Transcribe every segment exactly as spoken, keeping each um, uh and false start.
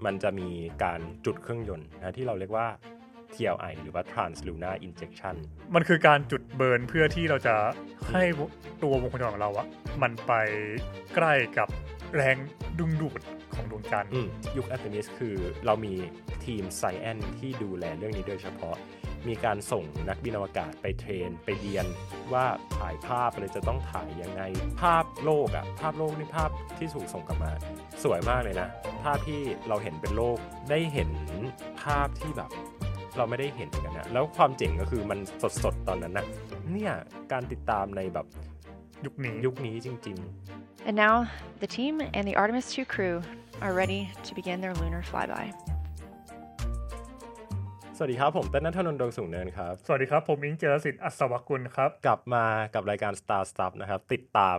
มันจะมีการจุดเครื่องยนต์นะที่เราเรียกว่า ที แอล ไอ หรือว่า Trans-Lunar Injection มันคือการจุดเบิร์นเพื่อที่เราจะให้ตัววงโคจรของเราอะมันไปใกล้กับแรงดึงดูดของดวงจันทร์ยุคอาร์เทมิสคือเรามีทีมไซแอนที่ดูแลเรื่องนี้โดยเฉพาะมีการส่งนักบินอวกาศไปเทรนไปเรียนว่าถ่ายภาพอะไรจะต้องถ่ายยังไงภาพโลกอะภาพโลกนี่ภาพที่ถูกส่งกลับมาสวยมากเลยนะภาพที่เราเห็นเป็นโลกได้เห็นภาพที่แบบเราไม่ได้เห็นกันนะแล้วความเจ๋งก็คือมันสดๆตอนนั้นนะเนี่ยการติดตามในแบบยุคนี้ยุคนี้จริงๆ And now the team and the Artemis ทู crew are ready to begin their lunar flyby สวัสดีครับผมเต้นณัฐนนท์ ดวงสูงเนินครับสวัสดีครับผมอิงเจริญสิทธิ์อัศวกุลครับกลับมากับรายการ Star Stuff นะครับติดตาม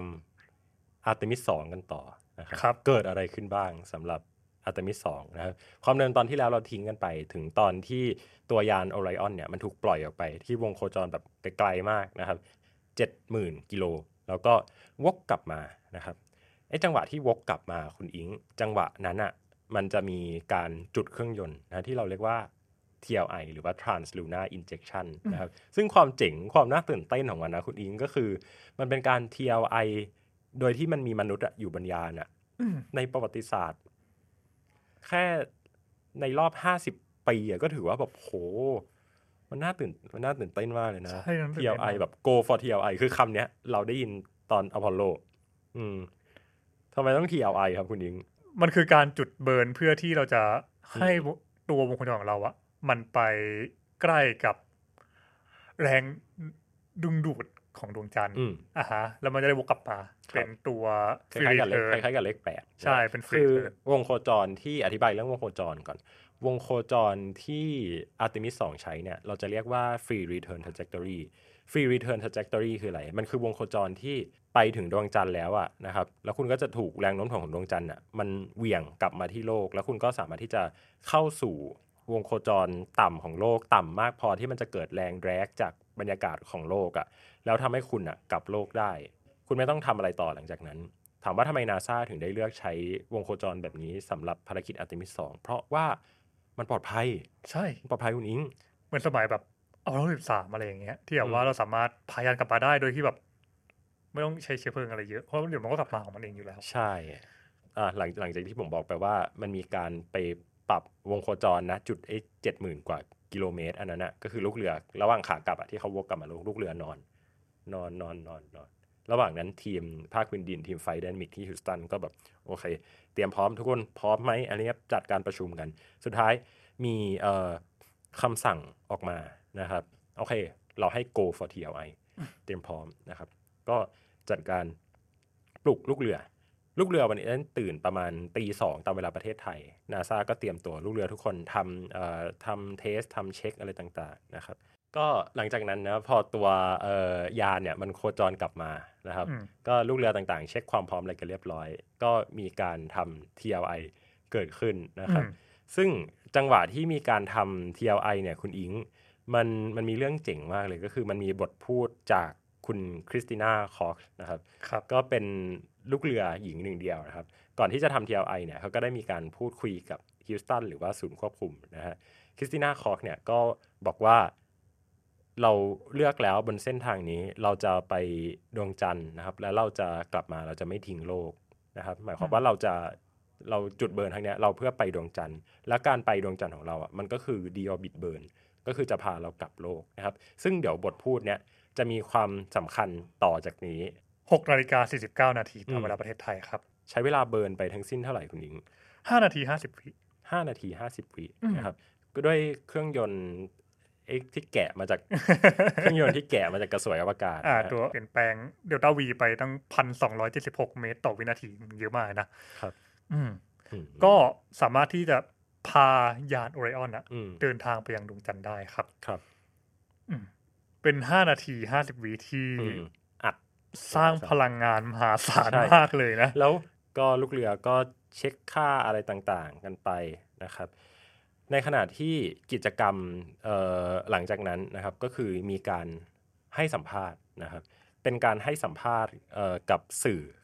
Artemis สองกันต่อนะครับเกิดอะไรขึ้นบ้างสำหรับ Artemis สองนะครับความเดิมตอนที่แล้วเราทิ้งกันไปถึงตอนที่ตัวยาน Orion เนี่ยมันถูกปล่อยออกไปที่วงโคจรแบบไกลๆมากนะครับ เจ็ดหมื่น กิโลแล้วก็วกกลับมานะครับไอ้จังหวะที่วกกลับมาคุณอิงจังหวะนั้นอ่ะมันจะมีการจุดเครื่องยนต์นะที่เราเรียกว่า ที แอล ไอ หรือว่า Trans-Lunar Injection นะครับซึ่งความเจ๋งความน่าตื่นเต้นของมันนะคุณอิงก็คือมันเป็นการ ที แอล ไอ โดยที่มันมีมนุษย์อยู่บนยานอ่ะในประวัติศาสตร์แค่ในรอบห้าสิบปีอ่ะก็ถือว่าแบบโหมันน่าตื่นมันน่าตื่นเต้นมากเลยนะ ที แอล ไอ แบบ go for ที แอล ไอ คือคำเนี้ยเราได้ยินตอนอพอลโลอืมทำไมต้อง ที แอล ไอ ครับคุณอิงมันคือการจุดเบิร์นเพื่อที่เราจะให้ตัววงโคจรของเราอะมันไปใกล้กับแรงดึงดูดของดวงจันทร์อ่ะฮะแล้วมันจะได้วกกลับมาเป็นตัวคล้ายๆกับเลขคล้ายๆกับเลขแปดใช่เป็นคือวงโคจรที่อธิบายเรื่องวงโคจรก่อนวงโคจรที่ Artemis สองใช้เนี่ยเราจะเรียกว่า free return trajectory free return trajectory คืออะไรมันคือวงโคจรที่ไปถึงดวงจันทร์แล้วอะนะครับแล้วคุณก็จะถูกแรงโน้มถ่วงของดวงจันทร์อะมันเหวี่ยงกลับมาที่โลกแล้วคุณก็สามารถที่จะเข้าสู่วงโคจรต่ำของโลกต่ำมากพอที่มันจะเกิดแรงแดรกจากบรรยากาศของโลกอะแล้วทำให้คุณอะกลับโลกได้คุณไม่ต้องทำอะไรต่อหลังจากนั้นถามว่าทำไม NASA ถึงได้เลือกใช้วงโคจรแบบนี้สำหรับภารกิจ Artemis สองเพราะว่ามันปลอดภัยใช่ปลอดภัยคุณอิงเหมือนสมัยแบบเอาเราสิบสามอะไรอย่างเงี้ยที่แบบว่าเราสามารถพายานกลับมาได้โดยที่แบบไม่ต้องใช้เชื้อเพลิงอะไรเยอะเพราะเดี๋ยวมันก็กลับมาของมันเองอยู่แล้วใช่อ่าหลังหลังจากที่ผมบอกไปว่ามันมีการไปปรับวงโคจรนะจุดไอ้เจ็ดหมื่นกว่ากิโลเมตรอันนั้นนะก็คือลูกเรือระหว่างขากลับอะที่เขาวกกลับมาลูกเรือนอนนอนนอนนอนนอนระหว่างนั้นทีมภาคพื้นดินทีมไฟไดนามิกที่ฮิวสตันก็แบบโอเคเตรียมพร้อมทุกคนพร้อมไหมอันนี้จัดการประชุมกันสุดท้ายมีเอ่อคำสั่งออกมานะครับโอเคเราให้ go for ที แอล ไอ เตรียมพร้อมนะครับก็จัดการปลุกลูกเรือลูกเรือวันนี้ตื่นประมาณตีสองตามเวลาประเทศไทย NASA ก็เตรียมตัวลูกเรือทุกคนทำเอ่อทำเทสทำเช็คอะไรต่างๆนะครับก็หลังจากนั้นนะพอตัวเอ่อยานเนี่ยมันโคจรกลับมานะครับก็ลูกเรือต่างๆเช็คความพร้อมอะไรกันเรียบร้อยก็มีการทำ ที แอล ไอ เกิดขึ้นนะครับซึ่งจังหวะที่มีการทำ ที แอล ไอ เนี่ยคุณอิงมันมันมีเรื่องเจ๋งมากเลยก็คือมันมีบทพูดจากคุณคริสติน่าคอร์กนะครับก็เป็นลูกเรือหญิงหนึ่งเดียวนะครับก่อนที่จะทำ ที แอล ไอ เนี่ยเขาก็ได้มีการพูดคุยกับฮิวสตันหรือว่าศูนย์ควบคุมนะฮะคริสติน่าคอร์กเนี่ยก็บอกว่าเราเลือกแล้วบนเส้นทางนี้เราจะไปดวงจันทร์นะครับแล้วเราจะกลับมาเราจะไม่ทิ้งโลกนะครับหมายความว่าเราจะเราจุดเบิร์นทางเนี้ยเราเพื่อไปดวงจันทร์และการไปดวงจันทร์ของเราอ่ะมันก็คือ deorbit burn ก็คือจะพาเรากลับโลกนะครับซึ่งเดี๋ยวบทพูดเนี้ยจะมีความสำคัญต่อจากนี้หกนาฬิกาสี่สิบเก้านาทีตามเวลาประเทศไทยครับใช้เวลาเบิร์นไปทั้งสิ้นเท่าไหร่คุณหญิงห้านาทีห้าสิบวิห้านาทีห้าสิบวินะครับก็ด้วยเครื่องยนต์ไอ้ที่แกะมาจาก เครื่องยนต์ที่แกะมาจากกระสวยอวกาศอ่าตัวเปลี่ยนแปลงเดลต้าวีไปตั้ง หนึ่งพันสองร้อยเจ็ดสิบหก เมตรต่อวินาทีเยอะมากนะครับอืมก็สามารถที่จะพายานโอไรออนนะเดินทางไปยังดวงจันทร์ได้ครับครับอืมเป็นห้านาทีห้าสิบวิที่อัดสร้างพลังงานมหาศาลมากเลยนะแล้วก็ลูกเรือก็เช็คค่าอะไรต่างๆกันไปนะครับในขณะที่กิจกรรมหลังจากนั้นนะครับก็คือมีการให้สัมภาษณ์นะครับเป็นการให้สัมภาษณ์กับสื่อ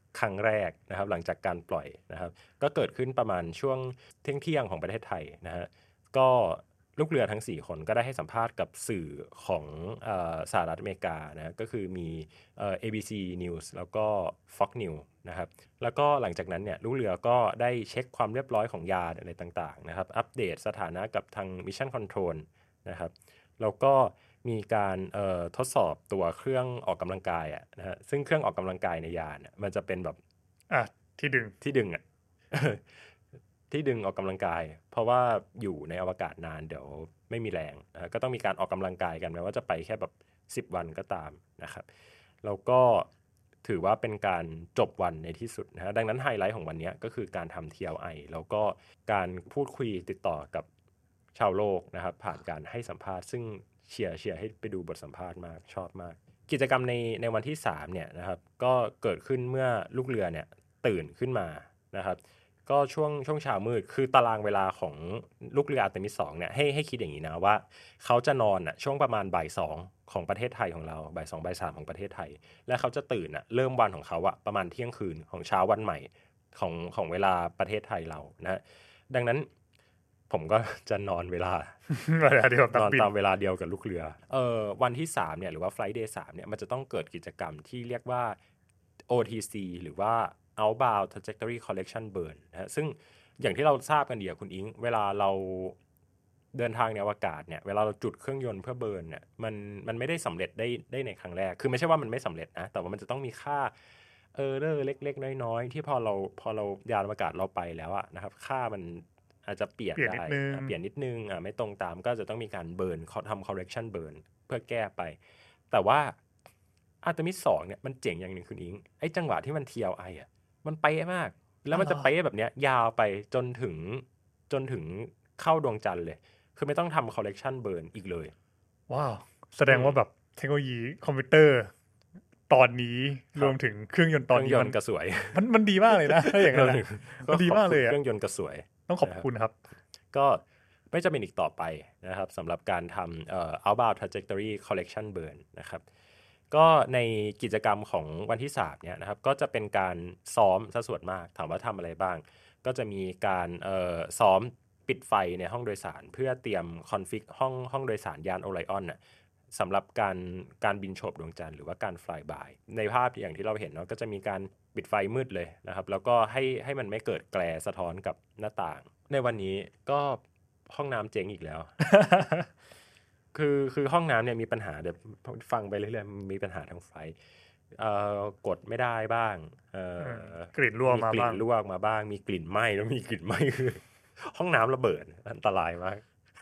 ครั้งแรกนะครับหลังจากการปล่อยนะครับก็เกิดขึ้นประมาณช่วงเที่ยงเที่ยงของประเทศไทยนะฮะก็ลูกเรือทั้งสี่คนก็ได้ให้สัมภาษณ์กับสื่อของเอ่อสหรัฐอเมริกานะก็คือมีเอ่อ เอ บี ซี News แล้วก็ Fox News นะครับแล้วก็หลังจากนั้นเนี่ยลูกเรือก็ได้เช็คความเรียบร้อยของยานอะไรต่างๆนะครับอัปเดตสถานะกับทาง Mission Control นะครับแล้วก็มีการเอ่อทดสอบตัวเครื่องออกกำลังกายอ่ะนะฮะซึ่งเครื่องออกกำลังกายในยานอ่ะมันจะเป็นแบบอ่ะที่ดึงที่ดึงอ่ะ ที่ดึงออกกำลังกาย เพราะว่าอยู่ในอวกาศนานเดี๋ยวไม่มีแรงนะก็ต้องมีการออกกำลังกายกันแม้ว่าจะไปแค่แบบสิบวันก็ตามนะครับแล้วก็ถือว่าเป็นการจบวันในที่สุดนะฮะดังนั้นไฮไลท์ของวันนี้ก็คือการทำ ที แอล ไอ แล้วก็การพูดคุยติดต่อกับชาวโลกนะครับผ่านการให้สัมภาษณ์ซึ่งเชียร์เชียร์ให้ไปดูบทสัมภาษณ์มากชอบมากกิจกรรมในในวันที่สามเนี่ยนะครับก็เกิดขึ้นเมื่อลูกเรือเนี่ยตื่นขึ้นมานะครับก็ช่วงช่วงเช้ามืดคือตารางเวลาของลูกเรืออาร์เตมิสสองเนี่ยให้ให้คิดอย่างนี้นะว่าเขาจะนอนอ่ะช่วงประมาณบ่ายสองของประเทศไทยของเราบ่ายสองบ่ายสามของประเทศไทยและเขาจะตื่นอ่ะเริ่มวันของเขาอ่ะประมาณเที่ยงคืนของเช้าวันใหม่ของของเวลาประเทศไทยเรานะดังนั้นผมก็จะนอนเวลาเวลาเดียวนอนตามเวลาเดียวกับลูกเรือเอ่อวันที่สามเนี่ยหรือว่า Flight Day สามเนี่ยมันจะต้องเกิดกิจกรรมที่เรียกว่า โอ ที ซี หรือว่า Outbound Trajectory Correction Burn นะฮะซึ่งอย่างที่เราทราบกันดีอะคุณอิงเวลาเราเดินทางในอวกาศเนี่ยเวลาเราจุดเครื่องยนต์เพื่อเบิร์นเนี่ยมันมันไม่ได้สำเร็จได้ได้ในครั้งแรกคือไม่ใช่ว่ามันไม่สำเร็จนะแต่ว่ามันจะต้องมีค่าเออเรอร์เล็กๆน้อยๆที่พอเราพอเรายานอวกาศเราไปแล้วอะนะครับค่ามันอาจจะเปลี่ยนได้เปลี่ยนนิดนึงอ่ะไม่ตรงตามก็จะต้องมีการเบิร์นทำ correction burn เพื่อแก้ไปแต่ว่าอาร์เตมิสสองเนี่ยมันเจ๋งอย่างหนึ่งคุณอิงไอ้จังหวะที่มัน ที แอล ไอ อ่ะมันเป๊ะมากแล้วมันจะเป๊ะแบบเนี้ยยาวไปจนถึงจนถึงเข้าดวงจันทร์เลยคือไม่ต้องทำ correction burn อีกเลยว้าวแสดงว่าแบบเทคโนโลยีคอมพิวเตอร์ตอนนี้รวมถึงเครื่องยนต์ตอนนี้มันกระสวยมันมันดีมากเลยนะถ้าอย่างนั้นมันดีมากเลยเครื่องยนต์กระสวยต้องขอบคุณครับก็ไม่จะเป็นอีกต่อไปนะครับสำหรับการทำเอ่อ outbound trajectory correction burn นะครับก็ในกิจกรรมของวันที่สามเนี่ยนะครับก็จะเป็นการซ้อมซะส่วนมากถามว่าทำอะไรบ้างก็จะมีการเอ่อซ้อมปิดไฟในห้องโดยสารเพื่อเตรียมคอนฟิกห้องห้องโดยสารยานโอไลออนน่ะสำหรับการการบินโฉบดวงจันทร์หรือว่าการ fly by ในภาพอย่างที่เราเห็นเนาะก็จะมีการปิดไฟมืดเลยนะครับแล้วก็ให้ให้มันไม่เกิดแกลสะท้อนกับหน้าต่างในวันนี้ก็ห้องน้ำเจ๊งอีกแล้ว คือคือห้องน้ำเนี่ยมีปัญหาเดี๋ยวฟังไปเรื่อยๆมีปัญหาทางไฟเอ่อกดไม่ได้บ้างเอ่อกลิ่นรั่วมาบ้างมีกลิ่นรั่วมาบ้างมีกลิ่นไหม้แล้วมีกลิ่นไหม้คือห้องน้ำระเบิดอันตรายมาก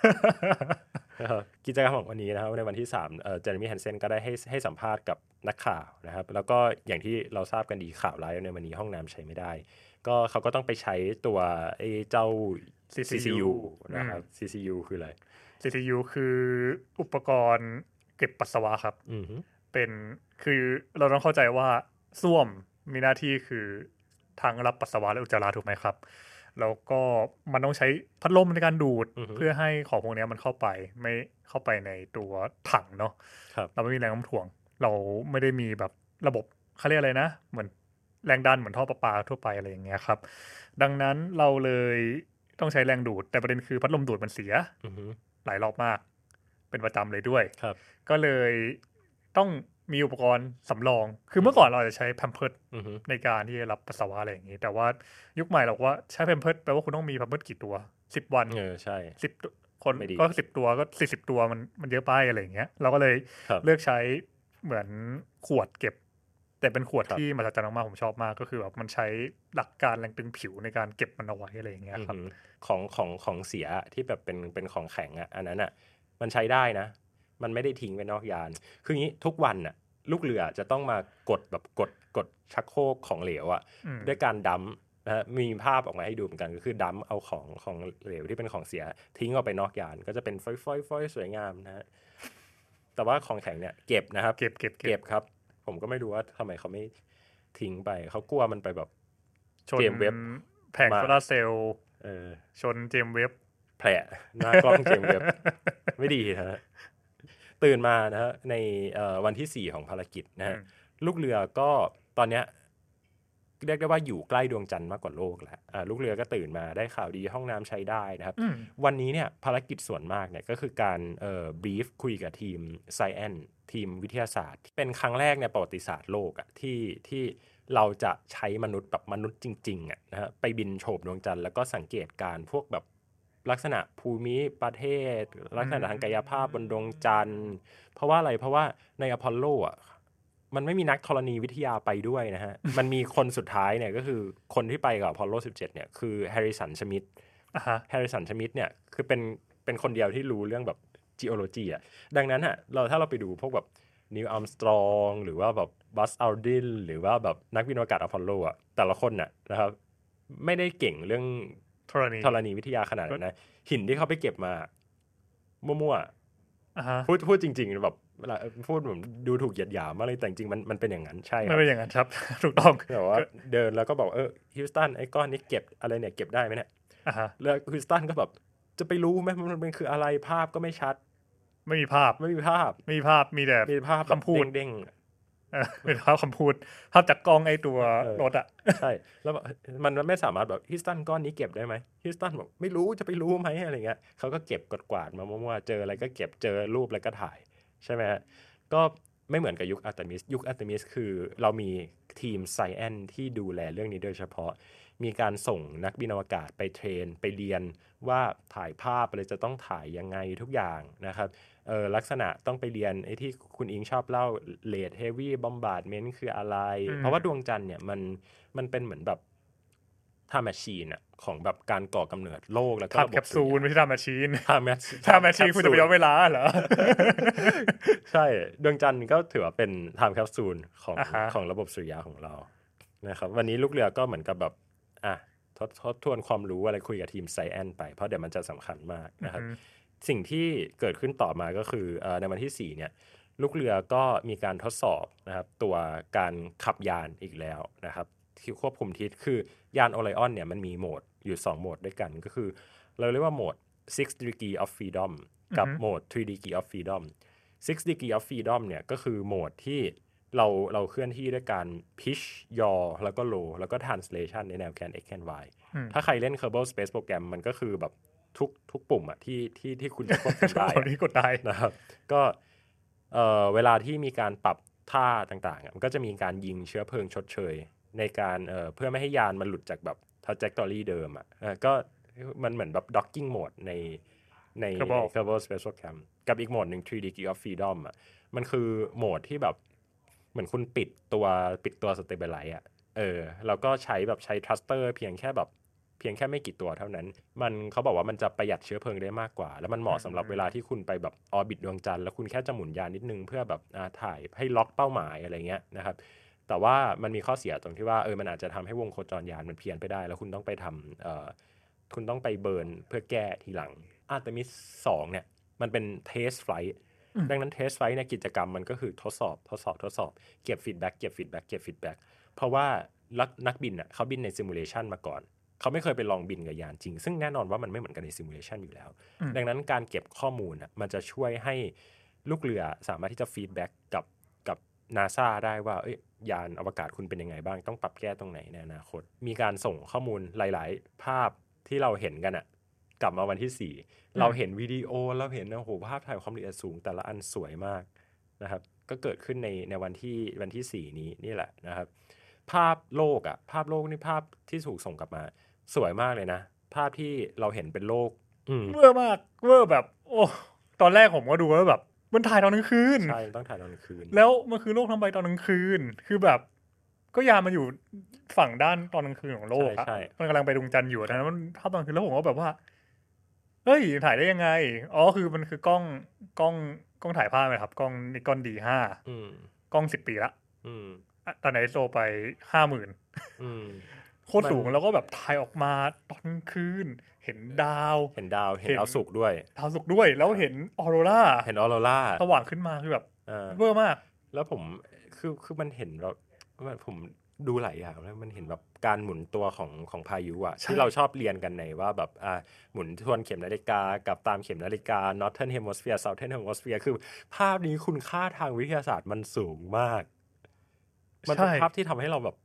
กิจกรรมของวันนี้นะครับในวันที่สามเอ่อเจอร์มี่แฮนเซนก็ได้ให้ให้สัมภาษณ์กับนักข่าวนะครับแล้วก็อย่างที่เราทราบกันดีข่าวร้ายในวันนี้ห้องน้ำใช้ไม่ได้ก็เขาก็ต้องไปใช้ตัวไอ้เจ้า ซี ซี ยู นะครับ ซี ซี ยู คืออะไรซี ซี ยู คืออุปกรณ์เก็บปัสสาวะครับเป็นคือเราต้องเข้าใจว่าส้วมมีหน้าที่คือทางรับปัสสาวะและอุจจาระถูกไหมครับแล้วก็มันต้องใช้พัดลมในการดูดเพื่อให้ของพวกนี้มันเข้าไปไม่เข้าไปในตัวถังเนาะเราไม่มีแรงโน้มถ่วงเราไม่ได้มีแบบระบบเขาเรียกอะไรนะเหมือนแรงดันเหมือนท่อประปาทั่วไปอะไรอย่างเงี้ยครับดังนั้นเราเลยต้องใช้แรงดูดแต่ประเด็นคือพัดลมดูดมันเสียหลายรอบมากเป็นประจำเลยด้วยก็เลยต้องมีอุปกรณ์สำรองคือเมื่อก่อนเราจะใช้แพมเพิร์สในการที่จะรับปัสสาวะอะไรอย่างนี้แต่ว่ายุคใหม่เราว่าใช้แพมเพิร์สแปลว่าคุณต้องมีแพมเพิร์สกี่ตัวสิบวันเออใช่สิบคนก็สิบตัวก็สี่สิบตัวมันมันเยอะไปอะไรอย่างเงี้ยเราก็เลยเลือกใช้เหมือนขวดเก็บแต่เป็นขวดที่มหัศจรรย์มากผมชอบมากก็คือแบบมันใช้หลักการแรงตึงผิวในการเก็บมันเอาไว้อะไรอย่างเงี้ยครับของของของเสียที่แบบเป็นเป็นของแข็งอ่ะอันนั้นอ่ะมันใช้ได้นะมันไม่ได้ทิ้งไว้นอกยานคืออย่างนี้ทุกวันน่ะลูกเรือจะต้องมากดแบบกดกดชักโครกของเหลวอ่ะด้วยการดัมนะฮะมีภาพออกมาให้ดูเหมือนกันก็คือดัมเอาของของเหลวที่เป็นของเสียทิ้งออกไปนอกยานก็จะเป็นฟอยๆๆสวยงามนะฮะแต่ว่าของแข็งเนี่ยเก็บนะครับเก็บเก็บเก็บครับผมก็ไม่รู้ว่าทำไมเขาไม่ทิ้งไปเขากลัวมันไปแบบชนเว็บแผงโซลาร์เซลล์ชนเจมเว็บแผลหน้ากล้องเจมเว็บไม่ดีนะฮะตื่นมานะฮะในวันที่สี่ของภารกิจนะฮะลูกเรือก็ตอนเนี้ยเรียกได้ว่าอยู่ใกล้ดวงจันทร์มากกว่าโลกแล้วอ่าลูกเรือก็ตื่นมาได้ข่าวดีห้องน้ำใช้ได้นะครับวันนี้เนี่ยภารกิจส่วนมากเนี่ยก็คือการเอ่อบรีฟคุยกับทีม Science ทีมวิทยาศาสตร์เป็นครั้งแรกในประวัติศาสตร์โลกอะที่ที่เราจะใช้มนุษย์แบบมนุษย์จริงๆอะนะฮะไปบินโฉบดวงจันทร์แล้วก็สังเกตการพวกแบบลักษณะภูมิประเทศลักษณะทางกายภาพบนดวงจันทร์เพราะว่าอะไรเพราะว่าในอพอลโลอ่ะมันไม่มีนักธรณีวิทยาไปด้วยนะฮะ มันมีคนสุดท้ายเนี่ยก็คือคนที่ไปกับอพอลโลสิบเจ็ดเนี่ยคือแฮร์ริสันชมิธแฮร์ริสันชมิธเนี่ยคือเป็นเป็นคนเดียวที่รู้เรื่องแบบ geology อ่ะดังนั้นอ่ะเราถ้าเราไปดูพวกแบบนิวอัมสตรองหรือว่าแบบบัสอัลดินหรือว่าแบบนักบินอวกาศอพอลโลอ่ะแต่ละคนน่ะนะครับไม่ได้เก่งเรื่องธรณีธรณีวิทยาขนาดนั้นนะหินที่เขาไปเก็บมามั่วๆ uh-huh. พูดพูดจริงๆแบบเวลาพูดผมดูถูกเหยียดหยามมากเลยแต่จริงๆมันมันเป็นอย่างนั้นใช่ครับมันเป็นอย่างนั้นครับ ถูกต้องแต่ว่าเดินแล้วก็บอกเออฮิวสตันไอ้ก้อนนี้เก็บอะไรเนี่ยเก็บได้ไหมเนี่ย uh-huh. แล้วฮิวสตันก็แบบจะไปรู้ไหมมันเป็นคืออะไรภาพก็ไม่ชัดไม่มีภาพไม่มีภาพไม่มีภาพมีแต่มีภาพคำพูดเด้งเป็นภาพคำพูดภาพจากกล้องไอ้ตัวรถอ่ะใช่แล้วมันไม่สามารถแบบฮิวสตันก้อนนี้เก็บได้ไหมฮิวสตันบอกไม่รู้จะไปรู้ไหมอะไรเงี้ยเขาก็เก็บกวาดมามั่วๆเจออะไรก็เก็บเจอรูปแล้วก็ถ่ายใช่ไหมฮะก็ไม่เหมือนกับยุคอาร์เตมิสยุคอาร์เตมิสคือเรามีทีมไซแอนที่ดูแลเรื่องนี้โดยเฉพาะมีการส่งนักบินอวกาศไปเทรนไปเรียนว่าถ่ายภาพอะไรจะต้องถ่ายยังไงทุกอย่างนะครับเออลักษณะต้องไปเรียนไอ้ที่คุณอิงชอบเล่า Late Heavy Bombardment คืออะไรเพราะว่าดวงจันทร์เนี่ยมันมันเป็นเหมือนแบบไทม์แมชชีนอะของแบบการก่อกำเนิดโลกแล้วก็ระบบแคปซูลไม่ใช่ไทม์แมชชีนไทม์แมชชีนไทม์แมชชีนคุณจะไปย้อนเวลาเหรอใช่ดวงจันทร์ก็ถือว่าเป็นไทม์แคปซูลของ uh-huh. ของระบบสุริยะของเรานะครับวันนี้ลูกเรือก็เหมือนกับแบบอ่ะทดทดทวนความรู้อะไรคุยกับทีมไซแอนไปเพราะเดี๋ยวมันจะสำคัญมากนะครับ uh-huh. สิ่งที่เกิดขึ้นต่อมาก็คือในวันที่สี่เนี่ยลูกเรือก็มีการทดสอบนะครับตัวการขับยานอีกแล้วนะครับที่ควบคุมทิศคือยานโอไลออนเนี่ยมันมีโหมดอยู่สองโหมดด้วยกันก็คือเราเรียกว่าโหมด six degree of freedom กับโหมด three degree of freedom six degree of freedom เนี่ยก็คือโหมดที่เราเราเคลื่อนที่ด้วยการ pitch ยอแล้วก็ low แล้วก็ translation ในแนวแกน x and y ถ้าใครเล่น Kerbal Space Program มันก็คือแบบทุกทุกปุ่มอะที่ที่ที่คุณจะควบคุมได้ที่กดได้นะครับก็เอ่อเวลาที่มีการปรับท่าต่างๆมันก็จะมีการยิงเชื้อเพลิงชดเชยในการเอ่อเพื่อไม่ให้ยานมันหลุดจากแบบ trajectory เดิมอ่ะก็มันเหมือนแบบ docking mode ในใน Kerbal Space Program กับอีกโหมดหนึ่ง three degree of freedom อ่ะมันคือโหมดที่แบบเหมือนคุณปิดตัวปิดตัว stabilize อ่ะเออแล้วก็ใช้แบบใช้ thruster เพียงแค่แบบเพียงแค่ไม่กี่ตัวเท่านั้นมันเขาบอกว่ามันจะประหยัดเชื้อเพลิงได้มากกว่าแล้วมันเหมาะสำหรับเวลาที่คุณไปแบบออร์บิทดวงจันทร์แล้วคุณแค่จะหมุนยานนิดนึงเพื่อแบบถ่ายให้ล็อกเป้าหมายอะไรเงี้ยนะครับแต่ว่ามันมีข้อเสียตรงที่ว่าเออมันอาจจะทำให้วงโคจรยานมันเพี้ยนไปได้แล้วคุณต้องไปทำเอ่อคุณต้องไปเบิร์นเพื่อแก้ทีหลังอาร์เตมิสสองเนี่ยมันเป็นเทสไฟล์ดังนั้นเทสไฟล์ในกิจกรรมมันก็คือทดสอบทดสอบทดสอบเก็บฟีดแบ็กเก็บฟีดแบ็กเก็บฟีดแบ็กเพราะว่านักบินอ่ะเขาบินในซิมูเลชันมาก่อนเขาไม่เคยไปลองบินกับยานจริงซึ่งแน่นอนว่ามันไม่เหมือนกันในซิมูเลชันอยู่แล้วดังนั้นการเก็บข้อมูลอ่ะมันจะช่วยให้ลูกเรือสามารถที่จะฟีดแบ็กกับกับ NASA ได้ว่าเอ้ยยานอวกาศคุณเป็นยังไงบ้างต้องปรับแก้ตรงไหนในอนาคตมีการส่งข้อมูลหลายๆภาพที่เราเห็นกันอ่ะกลับมาวันที่สี่เราเห็นวิดีโอเราเห็นโอ้โหภาพถ่ายความละเอียดสูงแต่ละอันสวยมากนะครับก็เกิดขึ้นในในวันที่วันที่สี่นี้นี่แหละนะครับภาพโลกอ่ะภาพโลกนี่ภาพที่ถูกส่งกลับมาสวยมากเลยนะภาพที่เราเห็นเป็นโลกเวอร์มากเวอร์แบบโอ้ตอนแรกผมก็ดูว่าแบบมันถ่ายตอนกลางคืนใช่ต้องถ่ายตอนกลางคืนแล้วมันคือโลกทั้งใบตอนกลางคืนคือแบบก็ยานมันอยู่ฝั่งด้านตอนกลางคืนของโลกอะมันกำลังไปดวงจันทร์อยู่นะมันภาพตอนกลางคืนแล้วผมก็แบบว่าเฮ้ยถ่ายได้ยังไงอ๋อคือมันคือกล้องกล้องกล้องถ่ายภาพไหมครับกล้องนิคอน ดี ห้าอืมกล้องสิบปีละอืมตอนไหนโซไป ห้าหมื่นอืมโคตรสูงแล้วก็แบบถ่ายออกมาตอนกลางคืนเห็นดาวเห็นดาวเห็นดาวศุกร์ด้วยดาวศุกร์ด้วยแล้วเห็นออโรราเห็นออโรราสว่างขึ้นมาคือแบบเวอร์มากแล้วผมคือคือมันเห็นแบบผมดูหลายอย่างแล้วมันเห็นแบบการหมุนตัวของของพายุอะที่เราชอบเรียนกันในว่าแบบอ่าหมุนทวนเข็มนาฬิกากับตามเข็มนาฬิกา Northern Hemisphere Southern Hemisphere คือภาพนี้คุณค่าทางวิทยาศาสตร์มันสูงมากมันเป็นภาพที่ทำให้เราแบบ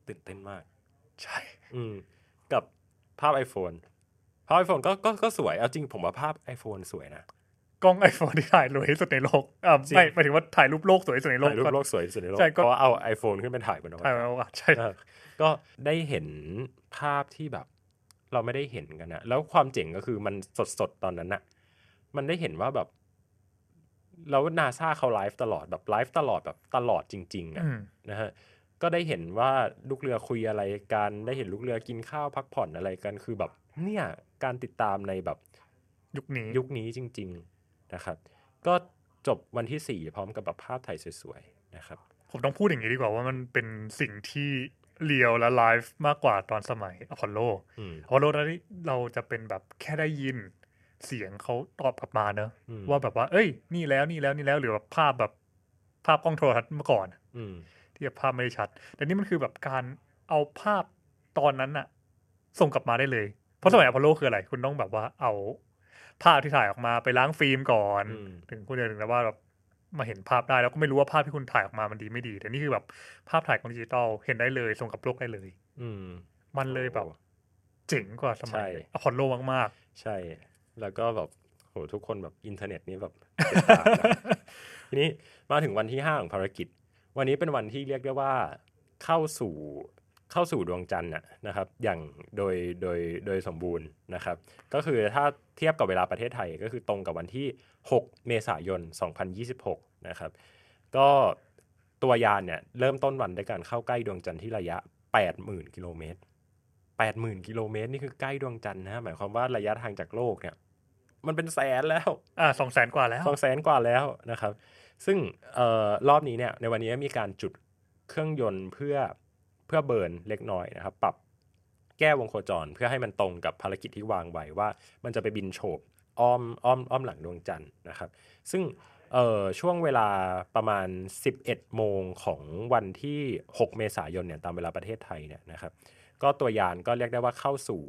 ตื่นเต้นมากใช่อืมกับภาพ iPhone ภาพ iPhone ก็ก็ก็สวยเอาจริงผมว่าภาพ iPhone สวยนะกล้อง iPhone ที่ถ่ายรวยที่สุดในโลกอ่าไม่หมายถึงว่าถ่ายรูปโลกสวยที่สุดในโลกถ่ายรูปโลกสวยที่สุดในโลกใช่ก็เพราะว่าเอา iPhone ขึ้นไปถ่ายบนอวถ่ายกาศเอาอะใช่เออก็ได้เห็นภาพที่แบบเราไม่ได้เห็นกันนะแล้วความเจ๋งก็คือมันสดๆตอนนั้นน่ะมันได้เห็นว่าแบบแล้วนาซาเขาไลฟ์ตลอดแบบไลฟ์ตลอดแบบตลอดจริงๆอ่ะอืมนะฮะก็ได้เห็นว่าลูกเรือคุยอะไรกันได้เห็นลูกเรือกินข้าวพักผ่อนอะไรกันคือแบบเนี่ยการติดตามในแบบยุคนี้ยุคนี้จริงๆนะครับก็จบวันที่สี่พร้อมกับแบบภาพถ่ายสวยๆนะครับผมต้องพูดอย่างนี้ดีกว่าว่ามันเป็นสิ่งที่เรียลและไลฟ์มากกว่าตอนสมัยอพอลโลอืมอพอลโลนั้นเราจะเป็นแบบแค่ได้ยินเสียงเขาตอบกลับมาเนอะอืมว่าแบบว่า เอ้ย นี่แล้วนี่แล้วนี่แล้วหรือแบบภาพแบบภาพกล้องโทรทัศน์เมื่อก่อนอืมที่แบบภาพไม่ได้ชัด แต่นี่มันคือแบบการเอาภาพตอนนั้นอะส่งกลับมาได้เลย เพราะสมัยอพอลโลคืออะไร คุณต้องแบบว่าเอาภาพที่ถ่ายออกมาไปล้างฟิล์มก่อนอืมถึงคุณจะถึงแล้วว่าแบบมาเห็นภาพได้แล้วก็ไม่รู้ว่าภาพที่คุณถ่ายออกมามันดีไม่ดี แต่นี่คือแบบภาพถ่ายของดิจิตอลเห็นได้เลยส่งกับโลกได้เลยอืมมันเลยแบบเจ๋งกว่าสมัใช่ยอพอลโลมากใช่ แล้วก็แบบโหทุกคนแบบอินเทอร์เน็ตนี่แบบติดตามนะ ทีนี้มาถึงวันที่ห้าของภารกิจ วันนี้เป็นวันที่เรียกได้ว่าเข้าสู่เข้าสู่ดวงจันทร์น่ะนะครับอย่างโดยโดยโดยสมบูรณ์นะครับ ก็คือถ้าเทียบกับเวลาประเทศไทยก็คือตรงกับวันที่หกเมษายนสองพันยี่สิบหกนะครับก็ตัวยานเนี่ยเริ่มต้นวันด้วยการเข้าใกล้ดวงจันทร์ที่ระยะ แปดหมื่น กิโลเมตร แปดหมื่น กิโลเมตรนี่คือใกล้ดวงจันทร์นะหมายความว่าระยะทางจากโลกเนี่ยมันเป็นแสนแล้วๆ อ่าสองแสนกว่าแล้วสองแสนกว่าแล้วนะครับซึ่งเอ่อรอบนี้เนี่ยในวันนี้มีการจุดเครื่องยนต์เพื่อเพื่อเบิร์นเล็กน้อยนะครับปรับแก้วงโคจรเพื่อให้มันตรงกับภารกิจที่วางไว้ว่ามันจะไปบินโฉบอ้อมอ้อมอ้อมหลังดวงจันทร์นะครับซึ่งเอ่อช่วงเวลาประมาณสิบเอ็ดโมงของวันที่หกเมษายนเนี่ยตามเวลาประเทศไทยเนี่ยนะครับก็ตัวยานก็เรียกได้ว่าเข้าสู่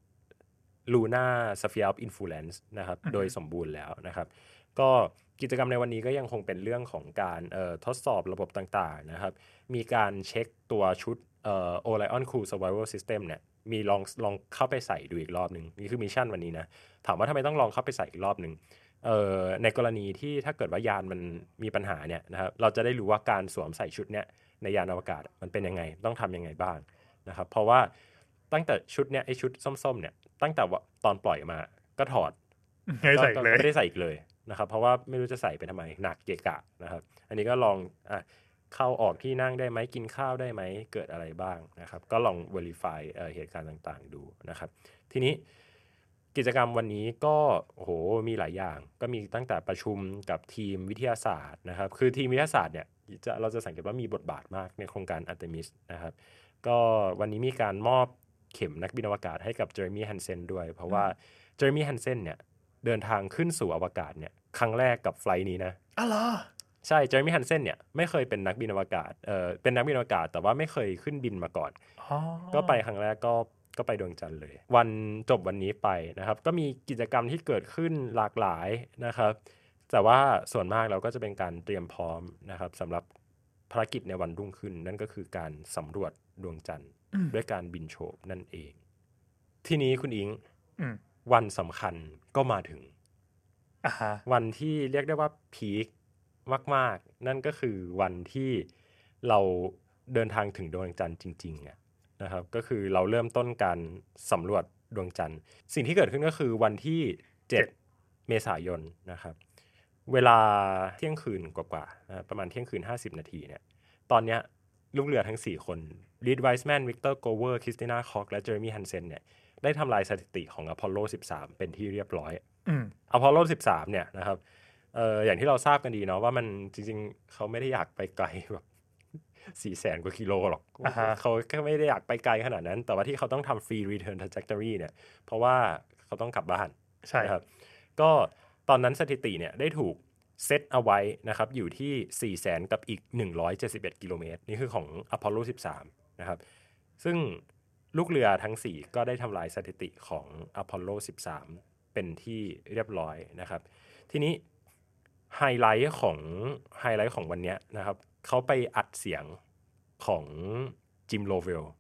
Luna Sphere of Influence นะครับอือฮึโดยสมบูรณ์แล้วนะครับก็กิจกรรมในวันนี้ก็ยังคงเป็นเรื่องของการเอ่อทดสอบระบบต่างๆนะครับมีการเช็คตัวชุดเอ่อ Orion Crew Survival System เนี่ยมีลองลองเข้าไปใส่ดูอีกรอบหนึ่งนี่คือมิชชั่นวันนี้นะถามว่าทำไมต้องลองเข้าไปใส่อีกรอบหนึ่งเอ่อในกรณีที่ถ้าเกิดว่ายานมันมีปัญหาเนี่ยนะครับเราจะได้รู้ว่าการสวมใส่ชุดเนี้ยในยานอวกาศมันเป็นยังไงต้องทำยังไงบ้างนะครับเพราะว่าตั้งแต่ชุดเนี้ยไอชุดส้มๆเนี่ยตั้งแต่ว่าตอนปล่อยมาก็ถอดไม่ได้ใส่ก็เลยไม่ได้ใส่อีกเลยนะครับเพราะว่าไม่รู้จะใส่ไปทำไมหนักเกะกะนะครับอันนี้ก็ลองอ่ะเข้าออกที่นั่งได้ไหมกินข้าวได้ไหมเกิดอะไรบ้างนะครับก็ลอง verify เอ่อเหตุการณ์ต่างๆดูนะครับทีนี้กิจกรรมวันนี้ก็โอ้โหมีหลายอย่างก็มีตั้งแต่ประชุมกับทีมวิทยาศาสตร์นะครับคือทีมวิทยาศาสตร์เนี่ยจะเราจะสังเกตว่ามีบทบาทมากในโครงการ Artemis นะครับก็วันนี้มีการมอบเข็มนักบินอวกาศให้กับเจอร์มี่ฮันเซนด้วยเพราะว่าเจอร์มี่ฮันเซนเนี่ยเดินทางขึ้นสู่อวกาศเนี่ยครั้งแรกกับไฟล์นี้นะอ๋อเหรอใช่เจอร์มี่ฮันเซนเนี่ยไม่เคยเป็นนักบินอวกาศเออเป็นนักบินอวกาศแต่ว่าไม่เคยขึ้นบินมาก่อนอ๋อก็ไปครั้งแรกก็ก็ไปดวงจันทร์เลย วันจบวันนี้ไปนะครับก็มีกิจกรรมที่เกิดขึ้นหลากหลายนะครับแต่ว่าส่วนมากเราก็จะเป็นการเตรียมพร้อมนะครับสำหรับภารกิจในวันรุ่งขึ้น นั่นก็คือการสำรวจดวงจันทร์อืมด้วยการบินโฉบนั่นเอง ทีนี้คุณอิงอืมวันสำคัญก็มาถึงอ่าฮะวันที่เรียกได้ว่าพีคมากๆ นั่นก็คือวันที่เราเดินทางถึงดวงจันทร์จริงๆอะนะครับก็คือเราเริ่มต้นการสำรวจดวงจันทร์สิ่งที่เกิดขึ้นก็คือวันที่เจ็ดเมษายนนะครับเวลาเที่ยงคืนกว่าๆนะประมาณเที่ยงคืนห้าสิบนาทีเนี่ยตอนเนี้ยลูกเรือทั้งสี่คนรีดไวส์แมนวิกเตอร์โกเวอร์คริสติน่าคอกและเจอร์มี่ฮันเซนเนี่ยได้ทำลายสถิติของอพอลโลสิบสามเป็นที่เรียบร้อยอืมอพอลโลสิบสามเนี่ยนะครับเอ่ออย่างที่เราทราบกันดีเนาะว่ามันจริงๆเขาไม่ได้อยากไปไกลแบบสี่แสนกว่ากิโลหรอกอ่าฮะเขาแค่ไม่ได้อยากไปไกลขนาดนั้น แต่ว่าที่เขาต้องทำ free return trajectory เนี่ยเพราะว่าเขาต้องกลับบ้านใช่นะครับก็ตอนนั้นสถิติเนี่ยได้ถูกเซตเอาไว้นะครับอยู่ที่สี่แสนกับอีกหนึ่งร้อยเจ็ดสิบเอ็ดกิโลเมตรนี่คือของอพอลโลสิบสามนะครับซึ่งลูกเรือทั้งสี่ก็ได้ทำลายสถิติของอพอลโลสิบสามเป็นที่เรียบร้อยนะครับทีนี้ไฮไลท์ของไฮไลท์ของวันนี้นะครับเขาไปอัดเสียงของจิมโลเวล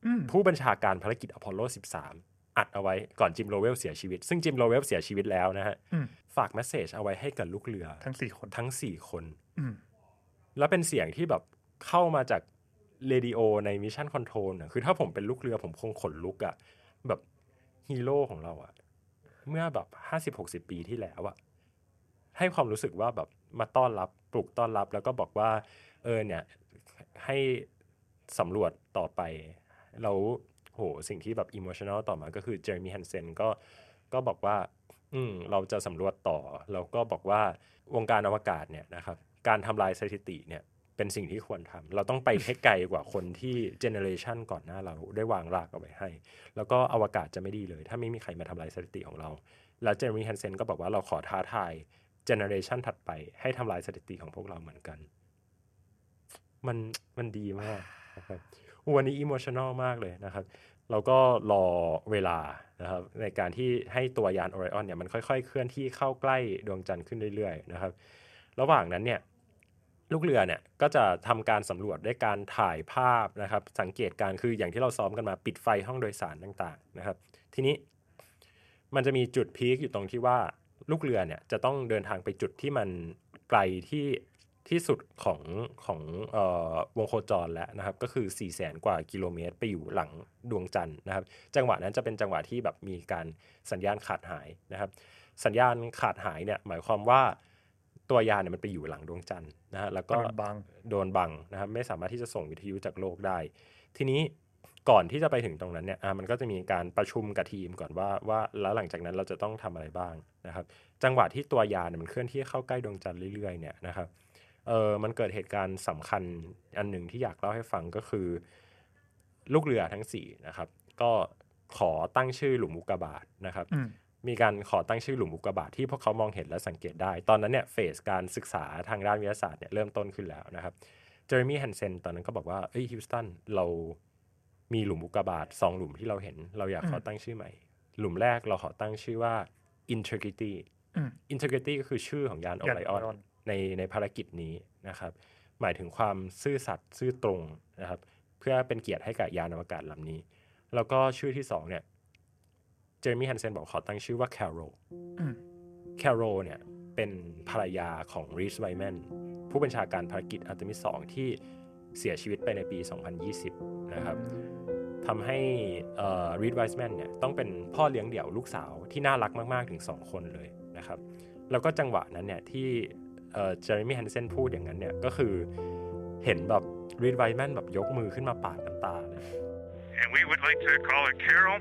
ผู้บัญชาการภารกิจอพอลโลสิบสามอัดเอาไว้ก่อนจิมโรเวลเสียชีวิตซึ่งจิมโรเวลเสียชีวิตแล้วนะฮะฝากเมสเสจเอาไว้ให้กับลูกเรือทั้งสี่คนทั้งสี่คนแล้วเป็นเสียงที่แบบเข้ามาจากเรดิโอในมิชชั่นคอนโทรลน่ะคือถ้าผมเป็นลูกเรือผมคงขนลุกอ่ะแบบฮีโร่ของเราอ่ะเมื่อแบบห้าสิบหกสิบปีที่แล้วอ่ะให้ความรู้สึกว่าแบบมาต้อนรับปลุกต้อนรับแล้วก็บอกว่าเออเนี่ยให้สำรวจต่อไปแล้วโหสิ่งที่แบบอิโมชันนอลต่อมาก็คือเจอร์มี่ ฮันเซนก็ก็บอกว่าอืมเราจะสำรวจต่อแล้วก็บอกว่าวงการอวกาศเนี่ยนะครับการทำลายสถิติเนี่ยเป็นสิ่งที่ควรทำเราต้องไปให้ไกลกว่าคนที่เจเนอเรชันก่อนหน้าเราได้วางรากเอาไว้ให้แล้วก็อวกาศจะไม่ดีเลยถ้าไม่มีใครมาทำลายสถิติของเราแล้วเจอร์มี่ ฮันเซนก็บอกว่าเราขอท้าทายเจเนอเรชันถัดไปให้ทำลายสถิติของพวกเราเหมือนกันมันมันดีมากนะครับวันนี้อิโมชันนอลมากเลยนะครับเราก็รอเวลานะครับในการที่ให้ตัวยานโอไรออนเนี่ยมันค่อยๆเคลื่อนที่เข้าใกล้ดวงจันทร์ขึ้นเรื่อยๆนะครับระหว่างนั้นเนี่ยลูกเรือเนี่ยก็จะทำการสำรวจด้วยการถ่ายภาพนะครับสังเกตการคืออย่างที่เราซ้อมกันมาปิดไฟห้องโดยสารต่างๆนะครับทีนี้มันจะมีจุดพีคอยู่ตรงที่ว่าลูกเรือเนี่ยจะต้องเดินทางไปจุดที่มันไกลที่ที่สุดของของเอ่อวงโคจรแล้วนะครับก็คือ สี่แสน กว่ากิโลเมตรไปอยู่หลังดวงจันทร์นะครับจังหวะนั้นจะเป็นจังหวะที่แบบมีการสัญญาณขาดหายนะครับสัญญาณขาดหายเนี่ยหมายความว่าตัวยานเนี่ยมันไปอยู่หลังดวงจันทร์นะฮะแล้วก็โดนบังโดนบังนะครับไม่สามารถที่จะส่งวิทยุจากโลกได้ทีนี้ก่อนที่จะไปถึงตรงนั้นเนี่ยอ่ะมันก็จะมีการประชุมกับทีมก่อนว่าว่าแล้วหลังจากนั้นเราจะต้องทำอะไรบ้างนะครับจังหวะที่ตัวยานเนี่ยมันเคลื่อนที่เข้าใกล้ดวงจันทร์เรื่อยๆเนี่ยนะครับเออมันเกิดเหตุการณ์สำคัญอันหนึ่งที่อยากเล่าให้ฟังก็คือลูกเรือทั้งสี่นะครับก็ขอตั้งชื่อหลุมอุกกาบาตนะครับมีการขอตั้งชื่อหลุมอุกกาบาตที่พวกเขามองเห็นและสังเกตได้ตอนนั้นเนี่ยเฟสการศึกษาทางด้านวิทยาศาสตร์เนี่ยเริ่มต้นขึ้นแล้วนะครับเจอร์มี่ ฮันเซนตอนนั้นก็บอกว่าเอ้ยฮิวสตันเรามีหลุมอุกกาบาตสองหลุมที่เราเห็นเราอยากขอตั้งชื่อใหม่หลุมแรกเราขอตั้งชื่อว่า Integrity Integrity ก็คือชื่อของยานโอไรออนในในภารกิจนี้นะครับหมายถึงความซื่อสัตย์ซื่อตรงนะครับเพื่อเป็นเกียรติให้กับยานอวกาศลำนี้แล้วก็ชื่อที่สองเนี่ยเจอร์มี่ ฮันเซนบอกขอตั้งชื่อว่าแคโรลแคโรลเนี่ยเป็นภรรยาของรีชไวแมนผู้บัญชาการภารกิจอาร์เตมิสสองที่เสียชีวิตไปในปีสองพันยี่สิบนะครับทำให้รีชไวแมนเนี่ยต้องเป็นพ่อเลี้ยงเดี่ยวลูกสาวที่น่ารักมากๆถึงสองคนเลยนะครับแล้วก็จังหวะนั้นเนี่ยที่เจอร์มี่ ฮันเซนพูดอย่างนั้นเนี่ยก็คือเห็นแบบรีชไวแมนแบบยกมือขึ้นมาปาดน้ำตาเลย And we would like to call it Carol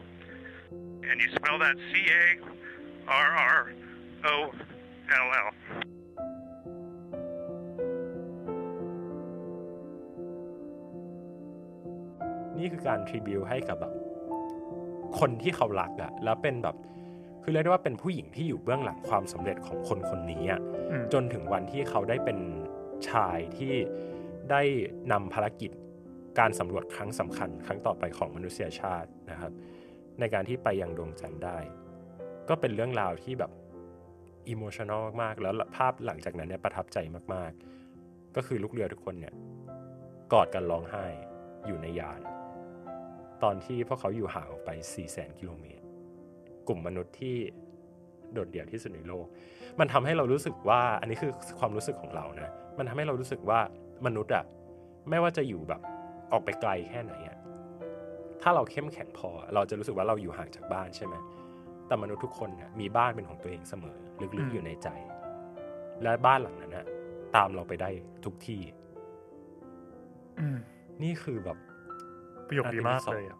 and you spell that C A R R O L L นี่คือการทริบิวให้กับแบบคนที่เขารักอะแล้วเป็นแบบคือเรียกได้ว่าเป็นผู้หญิงที่อยู่เบื้องหลังความสำเร็จของคนคนนี้อะจนถึงวันที่เขาได้เป็นชายที่ได้นำภารกิจการสำรวจครั้งสำคัญครั้งต่อไปของมนุษยชาตินะครับในการที่ไปยังดวงจันทร์ได้ก็เป็นเรื่องราวที่แบบอิโมชันนอลมากๆแล้วภาพหลังจากนั้นเนี่ยประทับใจมากๆก็คือลูกเรือทุกคนเนี่ยกอดกันร้องไห้อยู่ในยานตอนที่พวกเขาอยู่ห่างออกไป สี่แสน กิโลเมตรกลุ่มมนุษย์ที่โดดเดี่ยวที่สุดในโลกมันทำให้เรารู้สึกว่าอันนี้คือความรู้สึกของเรานะมันทำให้เรารู้สึกว่ามนุษย์อะไม่ว่าจะอยู่แบบออกไปไกลแค่ไหนอะถ้าเราเข้มแข็งพอเราจะรู้สึกว่าเราอยู่ห่างจากบ้านใช่ไหมแต่มนุษย์ทุกคนนะมีบ้านเป็นของตัวเองเสมอลึกๆอยู่ในใจและบ้านหลังนั้นนะตามเราไปได้ทุกที่นี่คือแบบประโยคดีมากเลย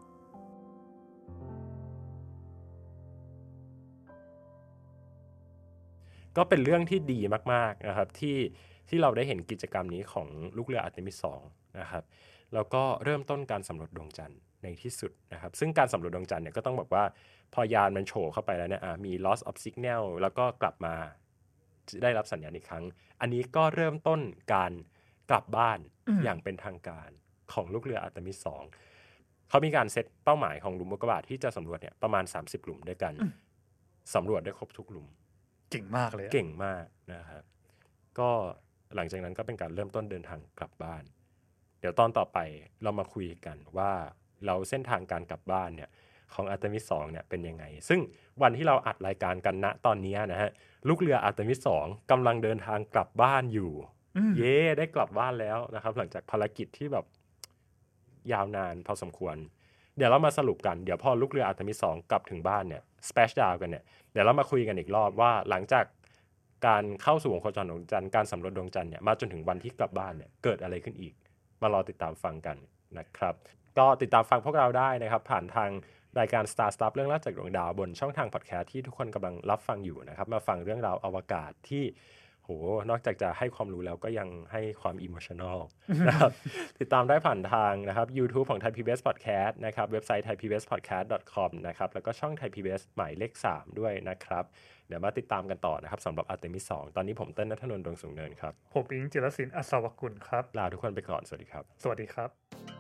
ก็เป็นเรื่องที่ดีมากๆนะครับที่ที่เราได้เห็นกิจกรรมนี้ของลูกเรืออาร์เตมิสสองนะครับแล้วก็เริ่มต้นการสำรวจดวงจันทร์ในที่สุดนะครับซึ่งการสำรวจดวงจันทร์เนี่ยก็ต้องบอกว่าพอยานมันโฉบเข้าไปแล้วเนี่ยมี loss of signal แล้วก็กลับมาได้รับสัญญาณอีกครั้งอันนี้ก็เริ่มต้นการกลับบ้านอย่างเป็นทางการของลูกเรืออาร์เตมิสสองเขามีการเซตเป้าหมายของหลุมอุกกาบาตที่จะสำรวจเนี่ยประมาณสามสิบหลุมด้วยกันสำรวจได้ครบทุกหลุมเก่งมากเลยเก่งมากนะครับก็หลังจากนั้นก็เป็นการเริ่มต้นเดินทางกลับบ้านเดี๋ยวตอนต่อไปเรามาคุยกันว่าแล้วเส้นทางการกลับบ้านเนี่ยของอาร์เตมิสสองเนี่ยเป็นยังไงซึ่งวันที่เราอัดรายการกันณตอนนี้นะฮะลูกเรืออาร์เตมิสสองกำลังเดินทางกลับบ้านอยู่เย้ได้กลับบ้านแล้วนะครับหลังจากภารกิจที่แบบยาวนานพอสมควรเดี๋ยวเรามาสรุปกันเดี๋ยวพอลูกเรืออาร์เตมิสสองกลับถึงบ้านเนี่ยสเปชดาวกันเนี่ยเดี๋ยวเรามาคุยกันอีกรอบว่าหลังจากการเข้าสู่วงโคจรดวงจันทร์การสำรวจดวงจันทร์เนี่ยมาจนถึงวันที่กลับบ้านเนี่ยเกิดอะไรขึ้นอีกมารอติดตามฟังกันนะครับก็ติดตามฟังพวกเราได้นะครับผ่านทางรายการ Star Stuff เรื่องเล่าจากดวงดาวบนช่องทางพอดแคสต์ที่ทุกคนกำลังรับฟังอยู่นะครับมาฟังเรื่องราวอวกาศที่โหนอกจากจะให้ความรู้แล้วก็ยังให้ความอิโมชัน a ลนะครับ ติดตามได้ผ่านทางนะครับ YouTube ของ Thai พี บี เอส Podcast นะครับเว็บไซต์ ไทยพีบีเอสพอดแคสต์ ดอท คอม นะครับแล้วก็ช่อง Thai พี บี เอส หมายเลขสามด้วยนะครับเดี๋ยวมาติดตามกันต่อนะครับสำหรับ Artemis สองตอนนี้ผมเต้นณัฐนนท์ ดวงสูงเนินครับผมอิงจิรศิลป์อัศวกุลครับลาทุกคนไปก่อนสวัสดีครับสวัสดีครับ